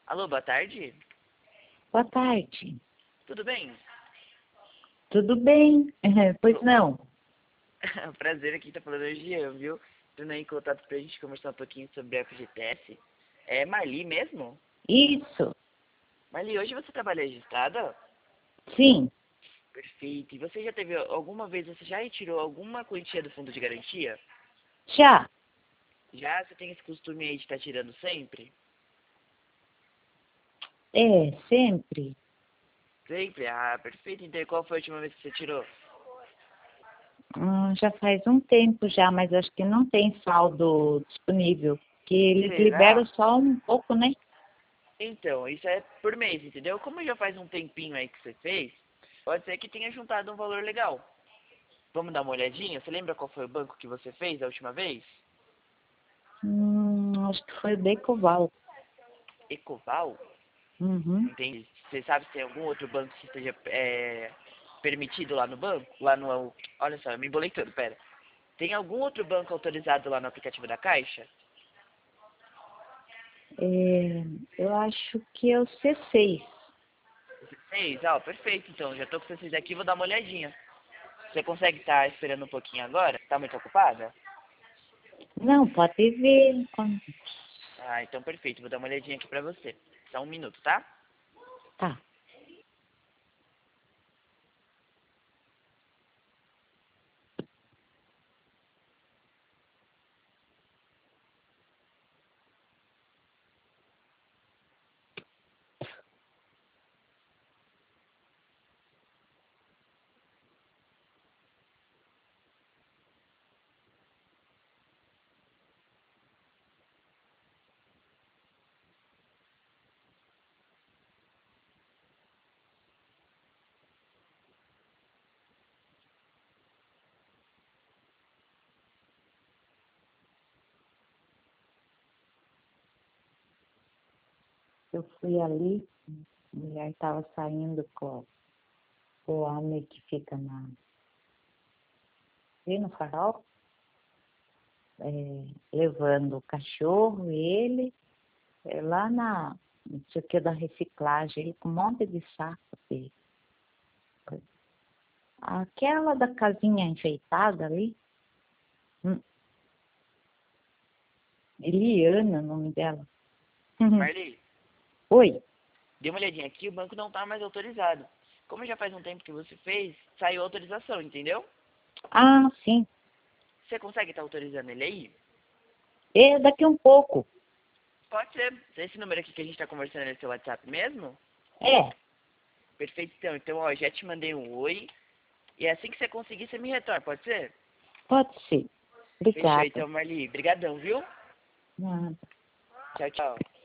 Alô, boa tarde. Boa tarde. Tudo bem? Tudo bem? Pois não. Prazer, aqui tá falando é o Jean, viu? Tendo aí em contato pra gente conversar um pouquinho sobre a FGTS. É Marli mesmo? Isso. Marli, hoje você trabalha registrada? Sim. Perfeito. E você já teve alguma vez, você já retirou alguma quantia do fundo de garantia? Já. Já? Você tem esse costume aí de estar tirando sempre? É, sempre. Sempre? Ah, perfeito. Então, qual foi a última vez que você tirou? Já faz um tempo já, mas acho que não tem saldo disponível. Que eles liberam Será? só um pouco, né? Então, isso é por mês, entendeu? Como já faz um tempinho aí que você fez, pode ser que tenha juntado um valor legal. Vamos dar uma olhadinha? Você lembra qual foi o banco que você fez a última vez? Acho que foi o Decoval. Ecoval? Uhum. Entende? Você sabe se tem algum outro banco que esteja permitido lá no banco? Lá no... Olha só, eu me embolei todo, pera. Tem algum outro banco autorizado lá no aplicativo da Caixa? É, eu acho que é o C6. 6? Ah, perfeito, então. Já tô com vocês aqui, vou dar uma olhadinha. Você consegue estar esperando um pouquinho agora? Tá muito ocupada? Não, pode ver. Ah, então perfeito. Vou dar uma olhadinha aqui pra você. Só um minuto, tá? Tá. Eu fui ali, a mulher estava saindo com o homem que fica ali no farol, levando o cachorro, ele, lá não sei o que, da reciclagem, ele com um monte de saco dele. Aquela da casinha enfeitada ali, hum, Eliana, o nome dela. Marli, Oi. dê uma olhadinha aqui, o banco não tá mais autorizado. Como já faz um tempo que você fez, saiu a autorização, entendeu? Ah, sim. Você consegue estar autorizando ele aí? É daqui um pouco. Pode ser. Esse número aqui que a gente tá conversando é seu WhatsApp mesmo? É, Perfeito, então. Então, ó, já te mandei um oi. E assim que você conseguir, você me retorna, pode ser? pode ser. Fechou, Obrigada. então, Marli. Brigadão, viu? Nada. Tchau, tchau.